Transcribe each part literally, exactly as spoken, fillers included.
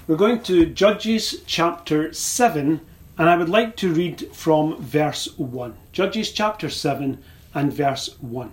We're going to Judges chapter seven, and I would like to read from verse one. Judges chapter seven and verse one.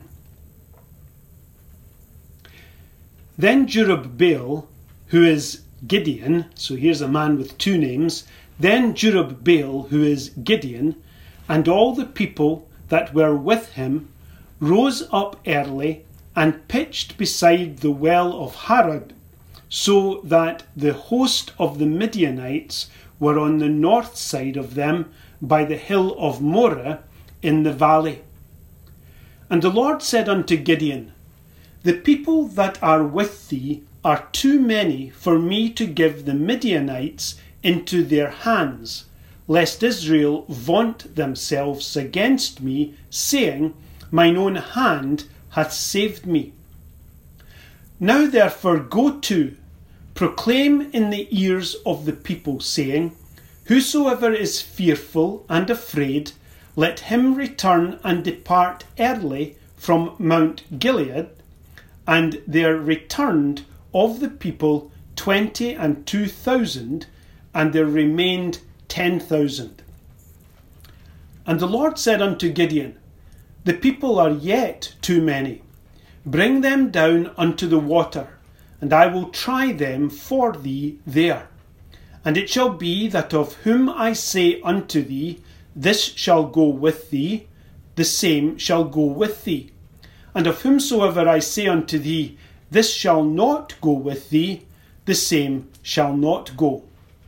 Then Jerubbaal, who is Gideon, so here's a man with two names, then Jerubbaal, who is Gideon, and all the people that were with him, rose up early and pitched beside the well of Harod, so that the host of the Midianites were on the north side of them by the hill of Moreh in the valley. And the Lord said unto Gideon, The people that are with thee are too many for me to give the Midianites into their hands, lest Israel vaunt themselves against me, saying, Mine own hand hath saved me. Now therefore go to, proclaim in the ears of the people, saying, Whosoever is fearful and afraid, let him return and depart early from Mount Gilead. And there returned of the people twenty and two thousand, and there remained ten thousand. And the Lord said unto Gideon, The people are yet too many. Bring them down unto the water, and I will try them for thee there. And it shall be that of whom I say unto thee, This shall go with thee, the same shall go with thee. And of whomsoever I say unto thee, This shall not go with thee, the same shall not go.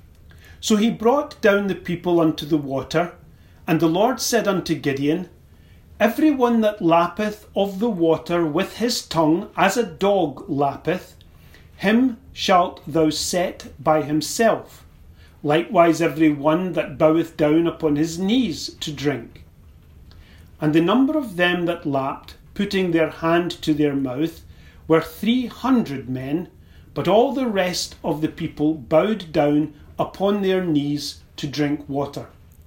So he brought down the people unto the water, and the Lord said unto Gideon, Every one that lappeth of the water with his tongue as a dog lappeth, him shalt thou set by himself. Likewise every one that boweth down upon his knees to drink. And the number of them that lapped, putting their hand to their mouth, were three hundred men, but all the rest of the people bowed down upon their knees to drink water.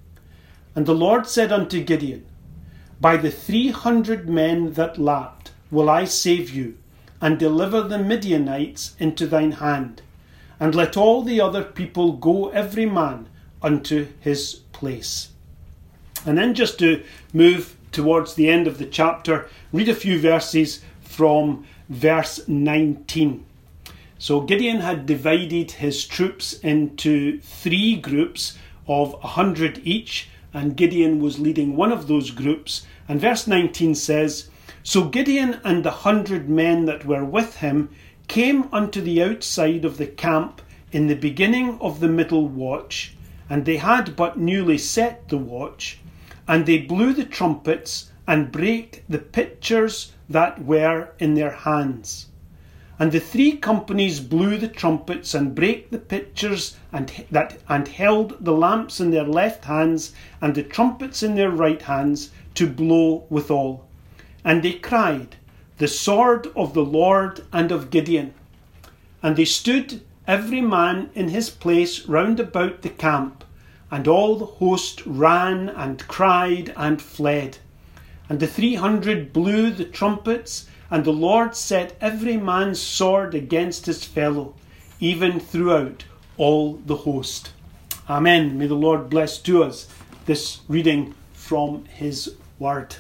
And the Lord said unto Gideon, By the three hundred men that lapped will I save you, and deliver the Midianites into thine hand, and let all the other people go every man unto his place. And then just to move towards the end of the chapter, read a few verses from verse nineteen. So Gideon had divided his troops into three groups of a hundred each, and Gideon was leading one of those groups. And verse nineteen says, So Gideon and the hundred men that were with him came unto the outside of the camp in the beginning of the middle watch, and they had but newly set the watch, and they blew the trumpets and brake the pitchers that were in their hands. And the three companies blew the trumpets and brake the pitchers and that and held the lamps in their left hands and the trumpets in their right hands to blow withal. And they cried, The sword of the Lord and of Gideon. And they stood every man in his place round about the camp, and all the host ran and cried and fled. And the three hundred blew the trumpets, and the Lord set every man's sword against his fellow, even throughout all the host. Amen. May the Lord bless to us this reading from his word.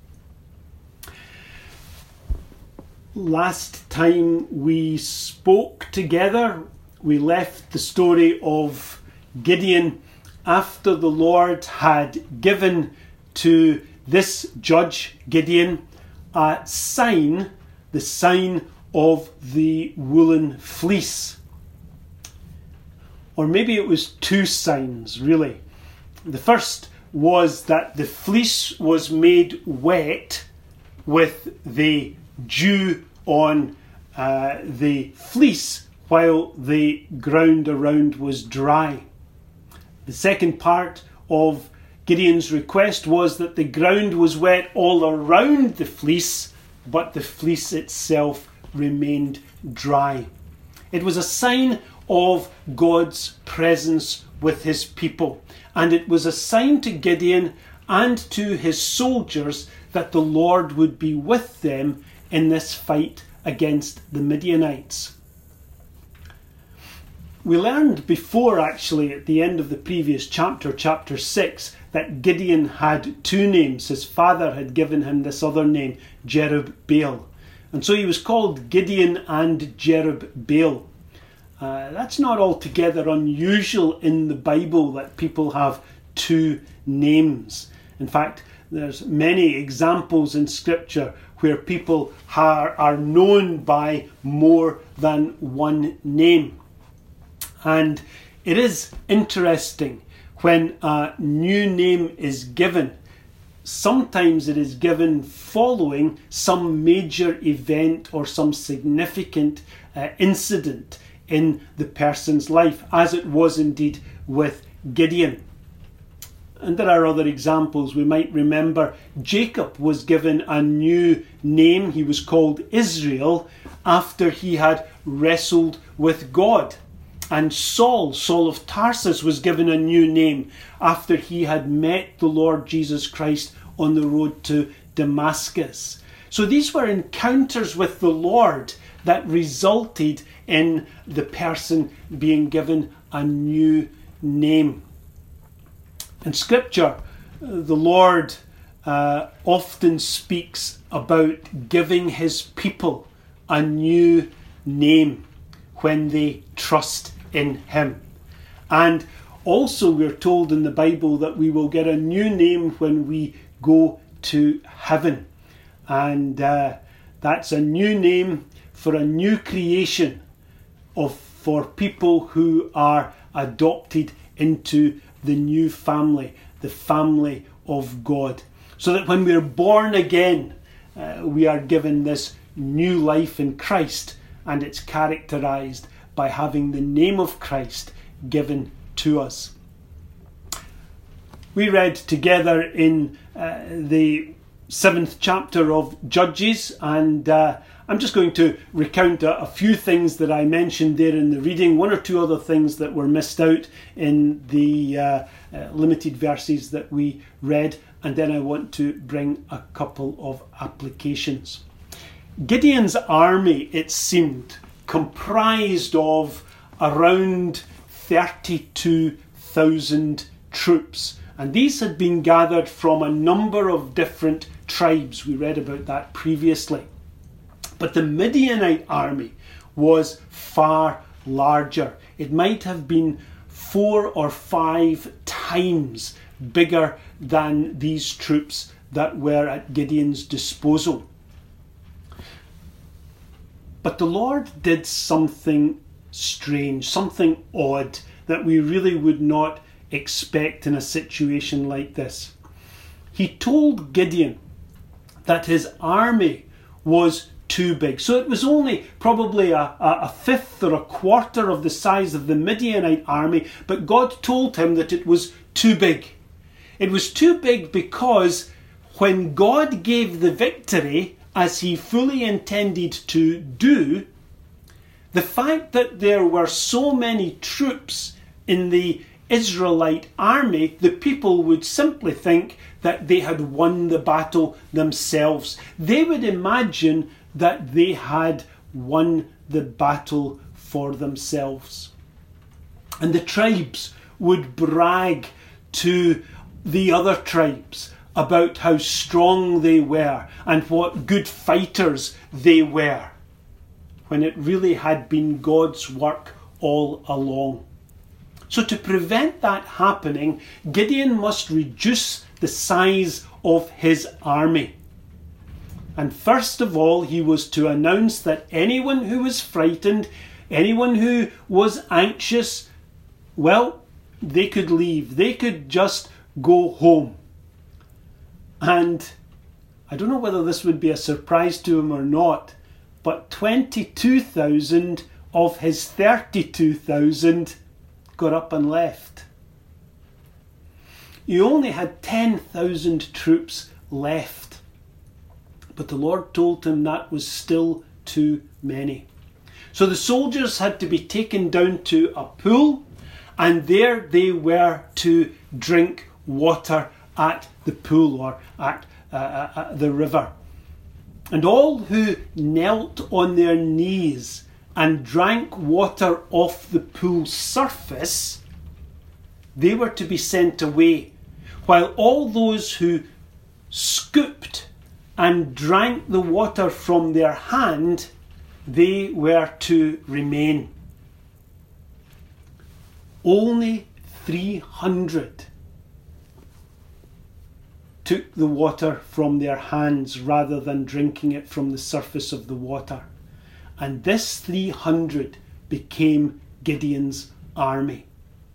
Last time we spoke together, we left the story of Gideon after the Lord had given to this judge, Gideon, a sign, the sign of the woolen fleece. Or maybe it was two signs, really. The first was that the fleece was made wet with the dew on uh, the fleece while the ground around was dry. The second part of Gideon's request was that the ground was wet all around the fleece, but the fleece itself remained dry. It was a sign of God's presence with his people, and it was a sign to Gideon and to his soldiers that the Lord would be with them in this fight against the Midianites. We learned before, actually, at the end of the previous chapter, chapter six, that Gideon had two names. His father had given him this other name, Jerubbaal. And so he was called Gideon and Jerubbaal. Uh, that's not altogether unusual in the Bible that people have two names. In fact, there's many examples in Scripture where people are, are known by more than one name. And it is interesting when a new name is given. Sometimes it is given following some major event or some significant uh, incident in the person's life, as it was indeed with Gideon. And there are other examples. We might remember Jacob was given a new name. He was called Israel after he had wrestled with God. And Saul, Saul of Tarsus, was given a new name after he had met the Lord Jesus Christ on the road to Damascus. So these were encounters with the Lord that resulted in the person being given a new name. In Scripture, the Lord uh, often speaks about giving his people a new name when they trust in him. And also we're told in the Bible that we will get a new name when we go to heaven. And uh, that's a new name for a new creation of for people who are adopted into the new family, the family of God. So that when we're born again, uh, we are given this new life in Christ, and it's characterized by having the name of Christ given to us. We read together in uh, the seventh chapter of Judges, and uh, I'm just going to recount a, a few things that I mentioned there in the reading, one or two other things that were missed out in the uh, uh, limited verses that we read, and then I want to bring a couple of applications. Gideon's army, it seemed, comprised of around thirty-two thousand troops. And these had been gathered from a number of different tribes. We read about that previously. But the Midianite army was far larger. It might have been four or five times bigger than these troops that were at Gideon's disposal. But the Lord did something strange, something odd that we really would not expect in a situation like this. He told Gideon that his army was too big. So it was only probably a, a, a fifth or a quarter of the size of the Midianite army, but God told him that it was too big. It was too big because when God gave the victory, as he fully intended to do, the fact that there were so many troops in the Israelite army, the people would simply think that they had won the battle themselves. They would imagine that they had won the battle for themselves. And the tribes would brag to the other tribes about how strong they were and what good fighters they were, when it really had been God's work all along. So to prevent that happening, Gideon must reduce the size of his army. And first of all, he was to announce that anyone who was frightened, anyone who was anxious, well, they could leave. They could just go home. And I don't know whether this would be a surprise to him or not, but twenty-two thousand of his thirty-two thousand got up and left. He only had ten thousand troops left. But the Lord told him that was still too many. So the soldiers had to be taken down to a pool, and there they were to drink water at the pool or at uh, uh, the river. And all who knelt on their knees and drank water off the pool's surface, they were to be sent away, while all those who scooped and drank the water from their hand, they were to remain. Only three hundred took the water from their hands rather than drinking it from the surface of the water. And this three hundred became Gideon's army.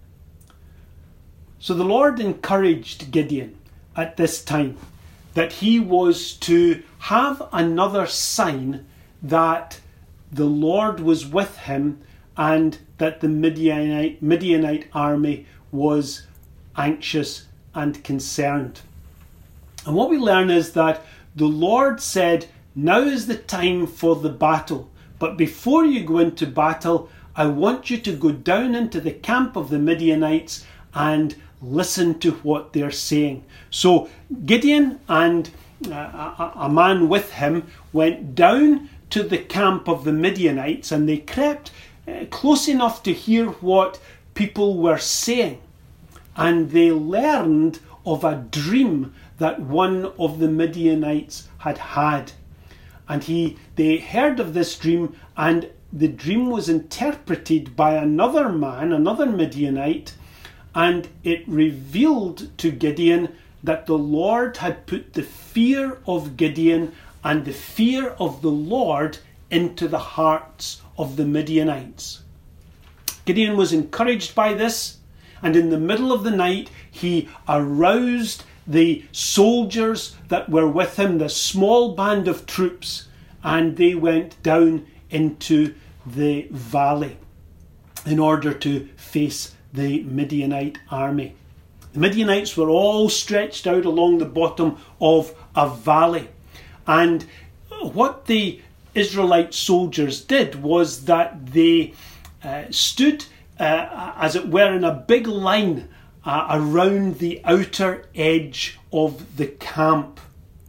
So the Lord encouraged Gideon at this time that he was to have another sign that the Lord was with him and that the Midianite, Midianite army was anxious and concerned. And what we learn is that the Lord said, now is the time for the battle. But before you go into battle, I want you to go down into the camp of the Midianites and listen to what they're saying. So Gideon and uh, a, a man with him went down to the camp of the Midianites, and they crept uh, close enough to hear what people were saying. And they learned of a dream that one of the Midianites had had. And he, they heard of this dream, and the dream was interpreted by another man, another Midianite, and it revealed to Gideon that the Lord had put the fear of Gideon and the fear of the Lord into the hearts of the Midianites. Gideon was encouraged by this, and in the middle of the night he aroused the soldiers that were with him, the small band of troops, and they went down into the valley in order to face the Midianite army. The Midianites were all stretched out along the bottom of a valley. And what the Israelite soldiers did was that they uh, stood, uh, as it were, in a big line uh, around the outer edge of the camp.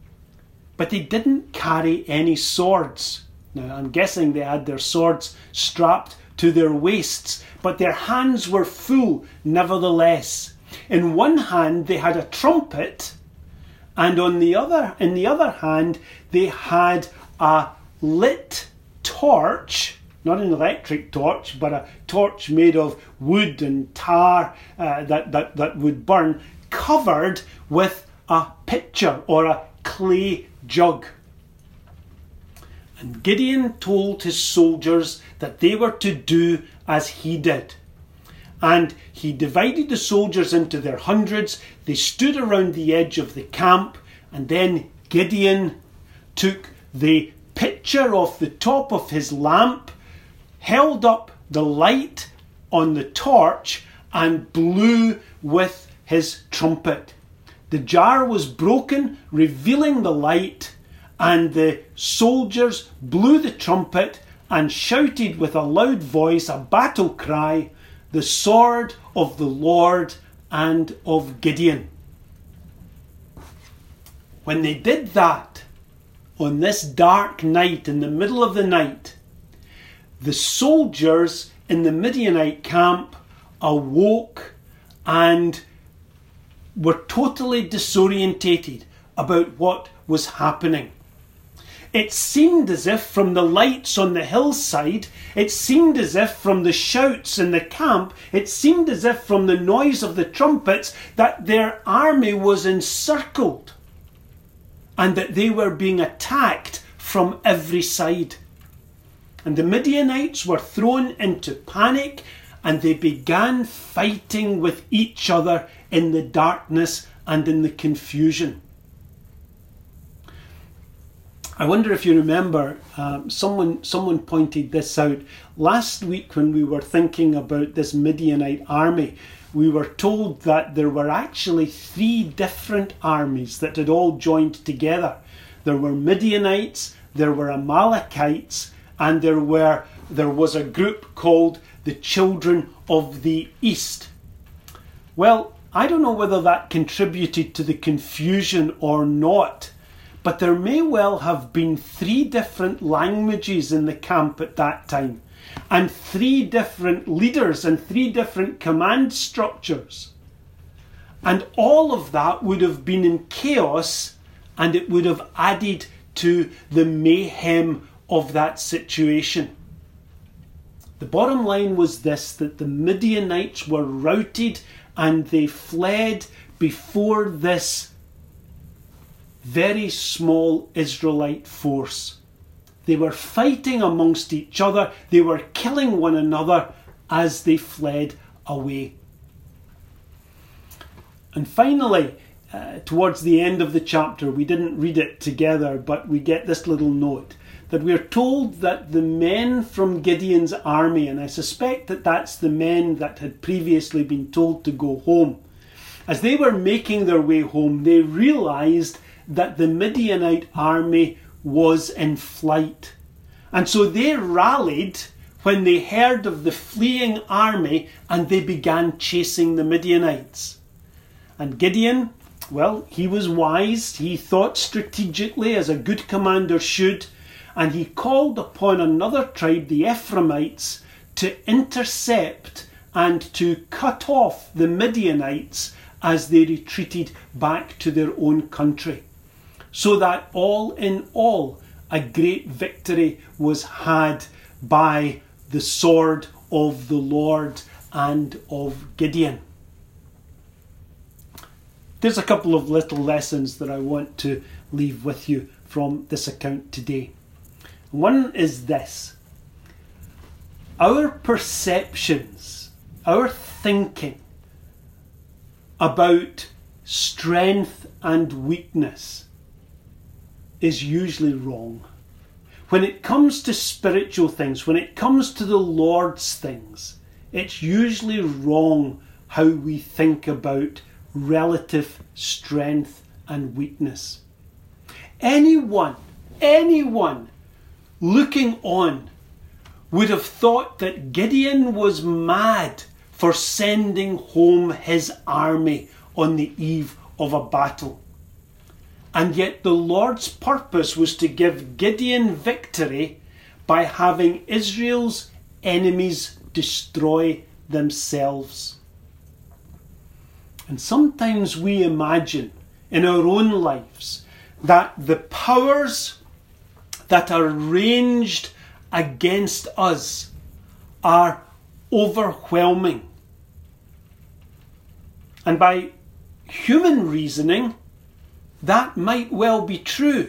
But they didn't carry any swords. Now, I'm guessing they had their swords strapped to their waists, but their hands were full nevertheless. In one hand they had a trumpet, and on the other, in the other hand they had a lit torch, not an electric torch, but a torch made of wood and tar uh, that, that, that would burn, covered with a pitcher or a clay jug. And Gideon told his soldiers that they were to do as he did. And he divided the soldiers into their hundreds. They stood around the edge of the camp, and then Gideon took the pitcher off the top of his lamp, held up the light on the torch, and blew with his trumpet. The jar was broken, revealing the light, and the soldiers blew the trumpet and shouted with a loud voice a battle cry, "The sword of the Lord and of Gideon." When they did that, on this dark night, in the middle of the night, the soldiers in the Midianite camp awoke and were totally disorientated about what was happening. It seemed as if from the lights on the hillside, it seemed as if from the shouts in the camp, it seemed as if from the noise of the trumpets that their army was encircled and that they were being attacked from every side. And the Midianites were thrown into panic, and they began fighting with each other in the darkness and in the confusion. I wonder if you remember, um, someone someone pointed this out. Last week when we were thinking about this Midianite army, we were told that there were actually three different armies that had all joined together. There were Midianites, there were Amalekites, and there were there was a group called the Children of the East. Well, I don't know whether that contributed to the confusion or not, but there may well have been three different languages in the camp at that time. and three different leaders and three different command structures. And all of that would have been in chaos, and it would have added to the mayhem of that situation. The bottom line was this, that the Midianites were routed and they fled before this very small Israelite force. They were fighting amongst each other. They were killing one another as they fled away. And finally, uh, towards the end of the chapter, we didn't read it together, but we get this little note that we're told that the men from Gideon's army, and I suspect that that's the men that had previously been told to go home, as they were making their way home, they realised that the Midianite army was in flight. And so they rallied when they heard of the fleeing army, and they began chasing the Midianites. And Gideon, well, he was wise. He thought strategically as a good commander should. And he called upon another tribe, the Ephraimites, to intercept and to cut off the Midianites as they retreated back to their own country. So that all in all, a great victory was had by the sword of the Lord and of Gideon. There's a couple of little lessons that I want to leave with you from this account today. One is this: our perceptions, our thinking about strength and weakness is usually wrong. When it comes to spiritual things, when it comes to the Lord's things, it's usually wrong how we think about relative strength and weakness. Anyone, anyone looking on would have thought that Gideon was mad for sending home his army on the eve of a battle. And yet the Lord's purpose was to give Gideon victory by having Israel's enemies destroy themselves. And sometimes we imagine in our own lives that the powers that are ranged against us are overwhelming. And by human reasoning, that might well be true.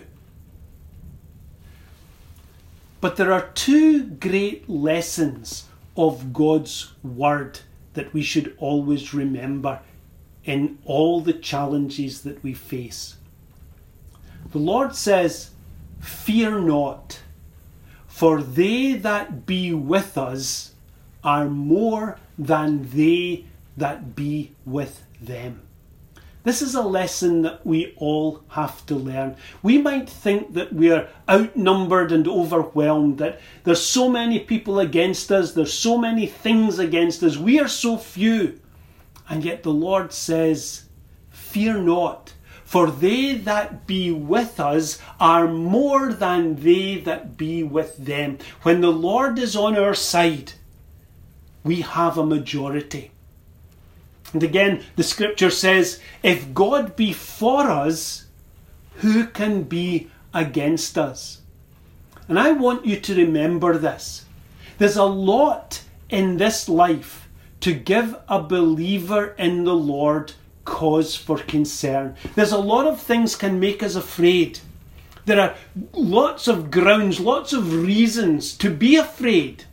But there are two great lessons of God's word that we should always remember in all the challenges that we face. The Lord says, "Fear not, for they that be with us are more than they that be with them." This is a lesson that we all have to learn. We might think that we're outnumbered and overwhelmed, that there's so many people against us, there's so many things against us, we are so few. And yet the Lord says, "Fear not, for they that be with us are more than they that be with them." When the Lord is on our side, we have a majority. And again, the scripture says, if God be for us, who can be against us? And I want you to remember this. There's a lot in this life to give a believer in the Lord cause for concern. There's a lot of things can make us afraid. There are lots of grounds, lots of reasons to be afraid.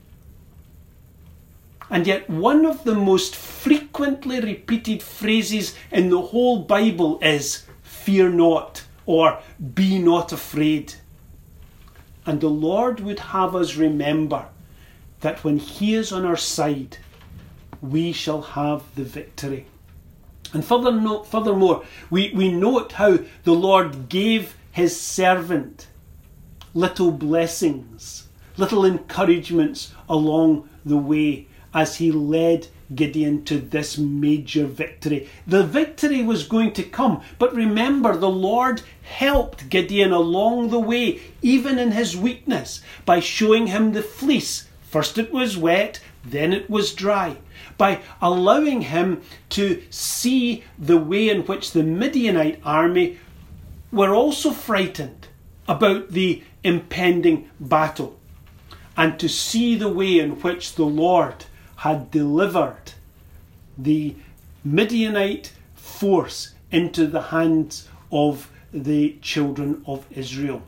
And yet one of the most frequently repeated phrases in the whole Bible is "fear not" or "be not afraid." And the Lord would have us remember that when He is on our side, we shall have the victory. And further no, furthermore, we, we note how the Lord gave His servant little blessings, little encouragements along the way, as he led Gideon to this major victory. The victory was going to come, but remember, the Lord helped Gideon along the way, even in his weakness, by showing him the fleece First it was wet, then it was dry. By allowing him to see the way in which the Midianite army were also frightened about the impending battle, and to see the way in which the Lord had delivered the Midianite force into the hands of the children of Israel.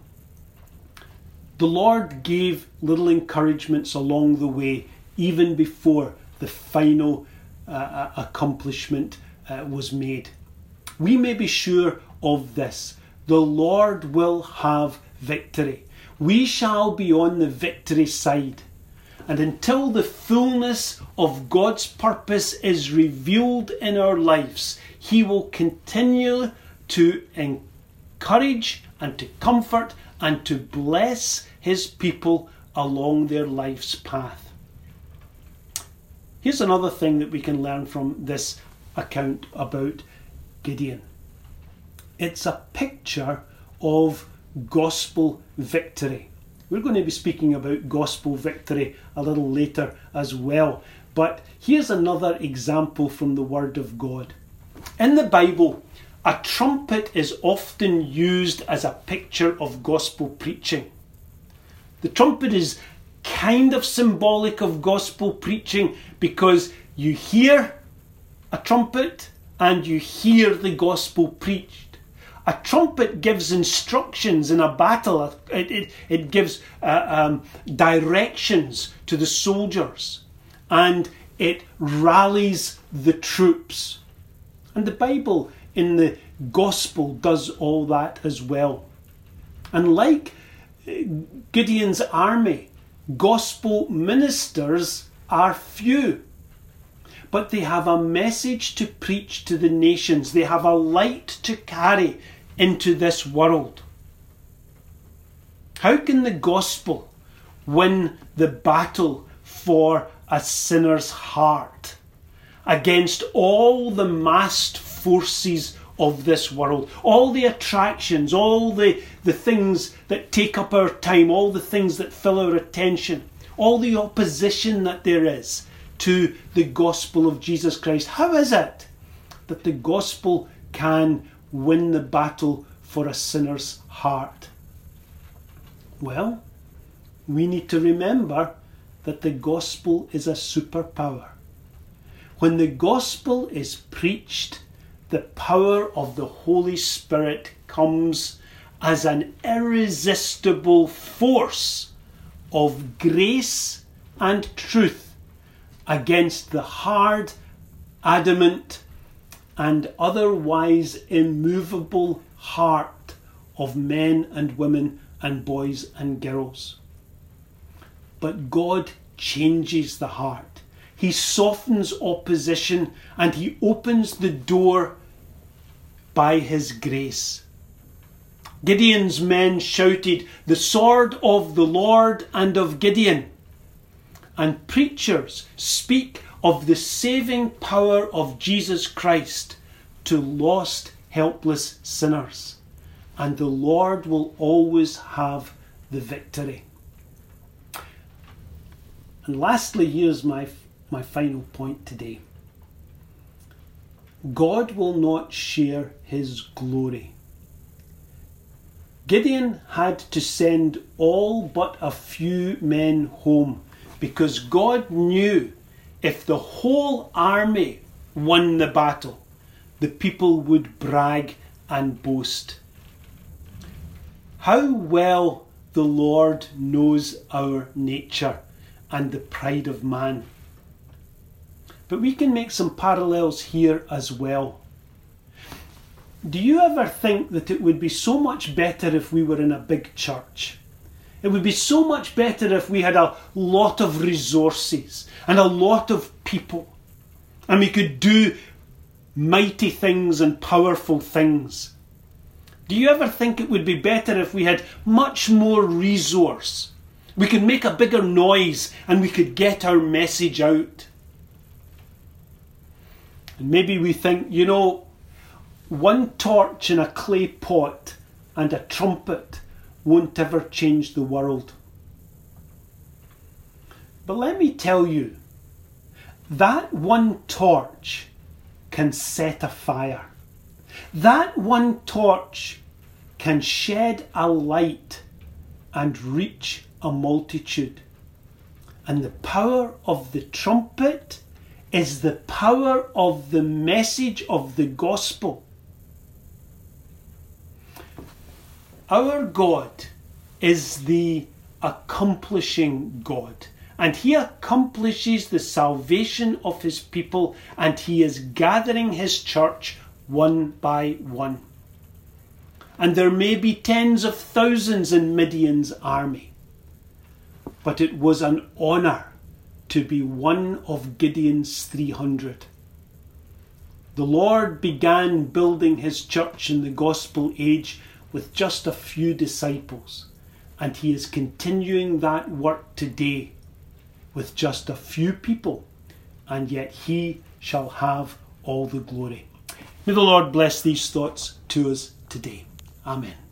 The Lord gave little encouragements along the way, even before the final uh, accomplishment uh, was made. We may be sure of this: the Lord will have victory. We shall be on the victory side. And until the fullness of God's purpose is revealed in our lives, He will continue to encourage and to comfort and to bless His people along their life's path. Here's another thing that we can learn from this account about Gideon. It's a picture of gospel victory. We're going to be speaking about gospel victory a little later as well. But here's another example from the Word of God. In the Bible, a trumpet is often used as a picture of gospel preaching. The trumpet is kind of symbolic of gospel preaching because you hear a trumpet and you hear the gospel preached. A trumpet gives instructions in a battle. It, it, it gives uh, um, directions to the soldiers, and it rallies the troops. And the Bible in the gospel does all that as well. And like Gideon's army, gospel ministers are few, but they have a message to preach to the nations. They have a light to carry into this world. How can the gospel win the battle for a sinner's heart against all the massed forces of this world, all the attractions, all the, the things that take up our time, all the things that fill our attention, all the opposition that there is to the gospel of Jesus Christ? How is it that the gospel can win the battle for a sinner's heart? Well, we need to remember that the gospel is a superpower. When the gospel is preached, the power of the Holy Spirit comes as an irresistible force of grace and truth against the hard, adamant, and otherwise immovable heart of men and women and boys and girls. But God changes the heart. He softens opposition and He opens the door by His grace. Gideon's men shouted, "The sword of the Lord and of Gideon." And preachers speak of the saving power of Jesus Christ to lost, helpless sinners. And the Lord will always have the victory. And lastly, here's my, my final point today. God will not share His glory. Gideon had to send all but a few men home, because God knew if the whole army won the battle, the people would brag and boast. How well the Lord knows our nature and the pride of man. But we can make some parallels here as well. Do you ever think that it would be so much better if we were in a big church? It would be so much better if we had a lot of resources and a lot of people, and we could do mighty things and powerful things. Do you ever think it would be better if we had much more resource? We could make a bigger noise and we could get our message out. And maybe we think, you know, one torch in a clay pot and a trumpet won't ever change the world. But let me tell you, that one torch can set a fire. That one torch can shed a light and reach a multitude. And the power of the trumpet is the power of the message of the gospel. Our God is the accomplishing God, and he accomplishes the salvation of his people, and he is gathering his church one by one. And there may be tens of thousands in Midian's army, but it was an honour to be one of Gideon's three hundred. The Lord began building his church in the gospel age with just a few disciples, and he is continuing that work today with just a few people, and yet he shall have all the glory. May the Lord bless these thoughts to us today. Amen.